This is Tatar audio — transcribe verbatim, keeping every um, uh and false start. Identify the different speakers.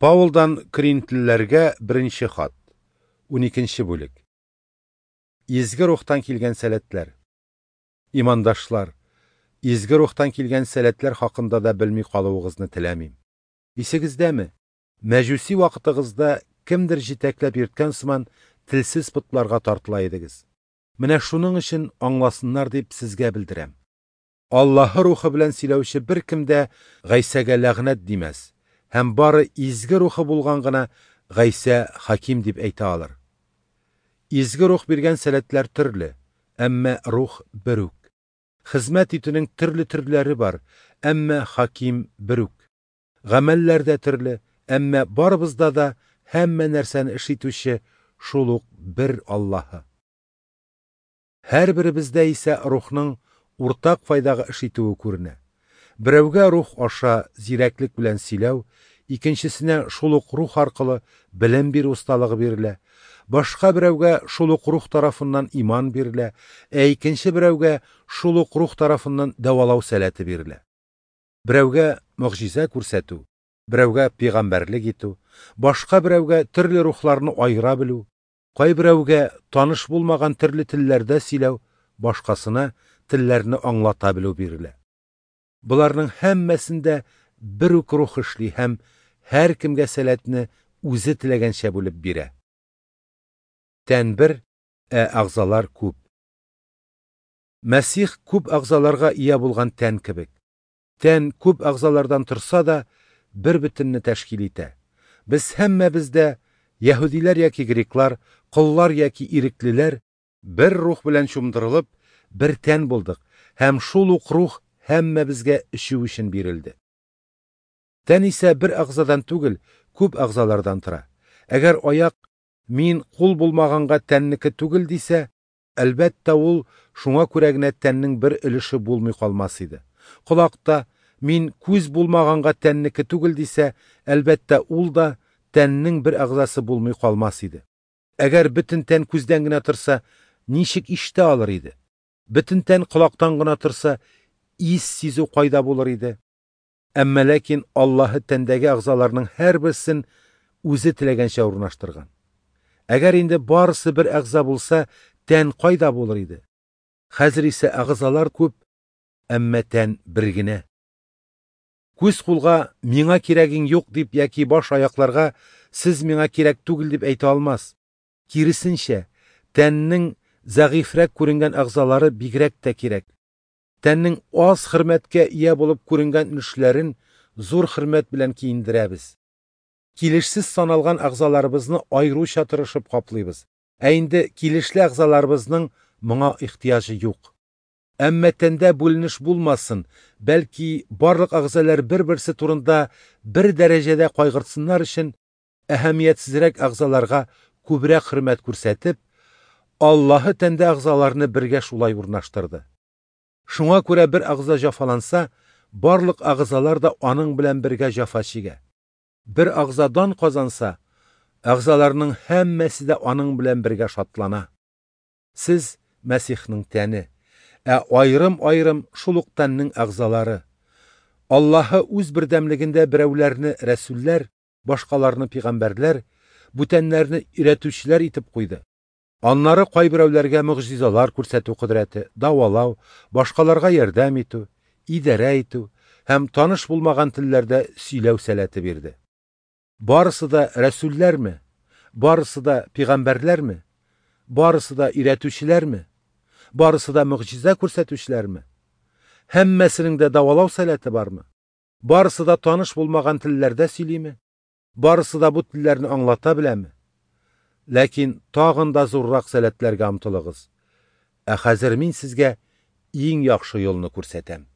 Speaker 1: Паулдан Коринтлілерге бірінші хат. он екінші бөлік. Изгі рухтан келген сәлетлер. Имандашлар, изгі рухтан келген сәлетлер хақында да білмей қалуығызны тіләмейм. Есігіздәме, мәжүси вақытығызда кімдір жетәкләп ерткен сыман тілсіз пұтларға тартылайдығыз. Менә шуның үшін аңласыннар деп сізге білдірем. Аллахы рухы білән сөйләүче бір кімдә Ғайсәгә ләғнәт димәс, һәм бары изгі рухы булган гына Ғайсә хаким дип әйтә алыр. Изгі рух биргән сәләтләр төрле, әмма рух бер үк. Хезмәт итүнең төрле төрләре бар, әмма хаким бер үк. Гамәлләр дә төрле, әмма барыбызда да һәммә нәрсәне эш итүче шул ук бер Аллаһы. Һәрберебездә исә рухның уртак файдага эш итүе күренә. Берәүгә рух аша зирәклек белән сөйләү, икенчесенә шул ук рух аркылы белем бирү усталыгы бирелә, башка берәүгә шул ук рух тарафыннан иман бирелә, ә икенче берәүгә шул ук рух тарафыннан дәвалау сәләте бирелә. Берәүгә мөгъҗиза күрсәтү, берәүгә пәйгамбәрлек итү, башка берәүгә төрле рухларны айыра белү, кай берәүгә таныш булмаган төрле телләрдә сөйләү, башкасына телләрне аңлата белү бирелә. Буларның һәммәсендә бер үк рух эшли һәм һәр кемгә сәләтне үзе теләгәнчә бүлеп бирә. Тән бер, ә агъзалар күп. Мәсих күп агъзаларга ия булган тән кебек. Тән күп агъзалардан торса да, бер бөтенне тәшкил итә. Без һәммәбездә, яһүдиләр яки греклар, коллар яки иреклеләр, бер рух белән чумдырылып, бер тән булдык, һәм шул ук рух һәммәбезгә эшү өчен бирелде. Тән исә бер агъзадан түгел, күп агъзалардан тора. Әгәр аяк мин кул булмаганга тәннеке түгел дисә, әлбәттә ул шуңа күрә генә тәннең бер өлеше булмый калмас иде. Колакта мин күз булмаганга тәннеке түгел дисә, әлбәттә ул да тәннең бер агъзасы булмый калмас иде. Әгәр бөтен тән күздән генә торса, ничек ишетә алыр иде? Бөтен тән колактан гына торса, ис сизү кайда булыр иде? Әмма ләкин Аллаһы тәндәге агъзаларның һәрберсен үзе теләгәнчә урнаштырган. Әгәр инде барысы бер агъза булса, тән кайда булыр иде? Хәзер исә агъзалар күп, әмма тән бер генә. Күз кулга миңа кирәгең юк дип яки баш аякларга сез миңа кирәк түгел дип әйтә алмас. Киресенчә, тәннең зәгыйфрәк күренгән агъзалары бигрәк тә кирәк. Тәннең аз хөрмәткә ия булып күренгән өлешләрен зур хөрмәт белән киендерәбез. Килешсез саналган агъзаларыбызны айруча тырышып каплыйбыз. Ә инде килешле агъзаларыбызның моңа ихтияҗы юк. Әмма тәндә бүленеш булмасын, бәлки барлык агъзалар бер-берсе турында бер дәрәҗәдә кайгыртсыннар өчен әһәмиятсезрәк агъзаларга күбрәк хөрмәт күрсәтеп, Аллаһы тәндә агъзаларны бергә шулай урнаштырды. Шуңа күрә бер агъза җафаланса, барлык агъзалар да аның белән бергә җафа чигә. Бер агъзадан казанса, агъзаларның һәммәсе дә аның белән бергә шатлана. Сез Мәсихның тәне, ә айрым-айрым шул ук тәннең агъзалары. Аллаһы үз бердәмлегендә берәүләрне рәсүлләр, башкаларны пәйгамбәрләр, бүтәннәрне өйрәтүчеләр итеп куйды. Аннары кай берәүләргә мөгъҗизалар күрсәтү кудрәте, давалау, башкаларга ярдәм итү, идарә итү һәм таныш булмаган телләрдә сөйләү сәләте бирде. Барысы да рәсүлләрме? Барысы да пәйгамбәрләрме? Барысы да өйрәтүчеләрме? Барысы да мөгъҗиза күрсәтүчеләрме? Һәммәсенең дә давалау сәләте бармы? Барысы да таныш булмаган телләрдә сөйлиме? Барысы да бу телләрне аңлата беләме? Ләкин тагын да зуррак сәләтләргә омтылыгыз. Ә хәзер мин сезгә иң яхшы юлны күрсәтәм.